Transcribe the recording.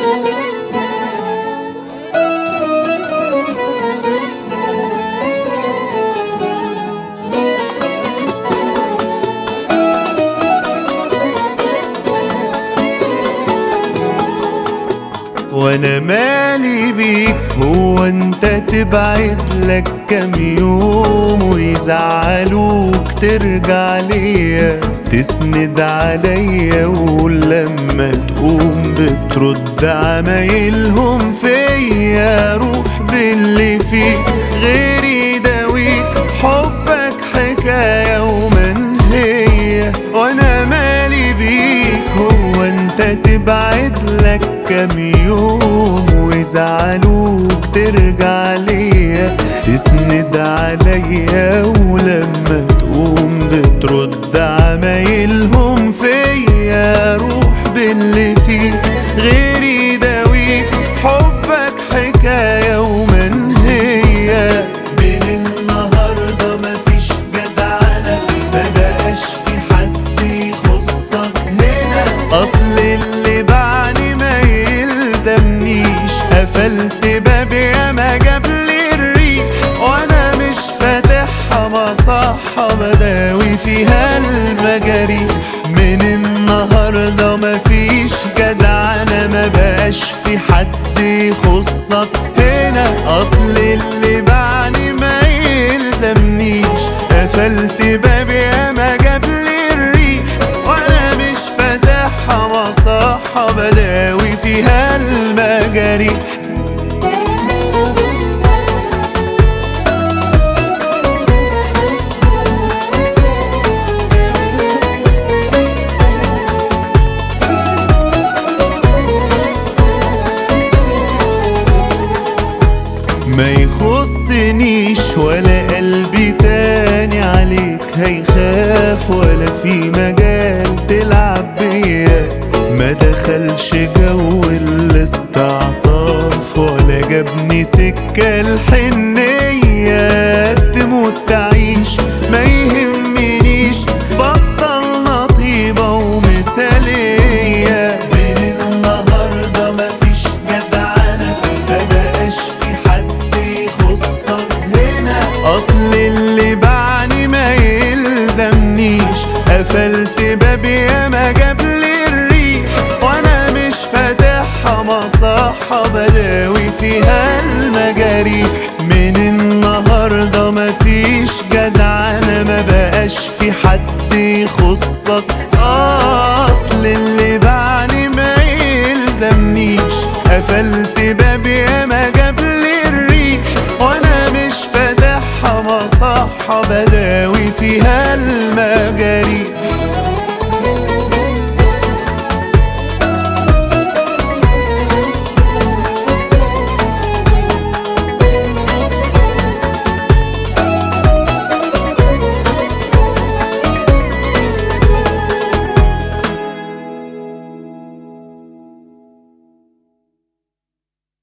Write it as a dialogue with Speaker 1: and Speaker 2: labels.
Speaker 1: وانا مالي بيك، هو انت تبعد لك كام يوم ويزعلوك ترجع ليا تسند عليا، ولما تقوم بترد عمايلهم فيا. روح باللي فيك غيري داويك، حبك حكاية ومنهية. وانا مالي بيك، هو انت تبعد لك كام يوم ويزعلوك ترجع ليا تسند عليا، ولما تقوم بترد عمايلهم فيا. روح باللي فيك غيري داويك، حبك حكاية ومنهية. من النهاردة مفيش جدعنة، مبقاش في حد يخصك هنا. أصل اللي باعني ما يلزمنيش، قفلت بابي ياما جابلي الريح، وانا مش فاتحها مصحة بداوي فيها المجاريح. من النهاردة مفيش جدعنة، مبقاش في حد يخصك هنا. اصل اللي باعني ما يلزمنيش، قفلت بابي ياما جابلي الريح، وانا مش فاتحها مصحة بداوي فيها المجاريح. ما يخصنيش ولا قلبي تاني عليك هيخاف، ولا في مجال تلعب بيا. ما دخلش جو الاستعطاف، ولا جابني سكة الحنية. تموت تعيش ما يهمنيش، بطلنا طيبة ومثالية. من النهاردة مفيش جدعنة، مبقاش في حد يخصك هنا. أصل اللي باعني ما يلزمنيش، قفلت بابي ياما جابلي الريح، وانا مش فاتحها مصحة بداوي فيها المجاريح. من النهاردة مفيش جدعنة، مبقاش في حد يخصك. أصل اللي باعني ما يلزمنيش، قفلت بابي ياما جابلي الريح، وانا مش فاتحها مصحة بداوي فيها المجاريح.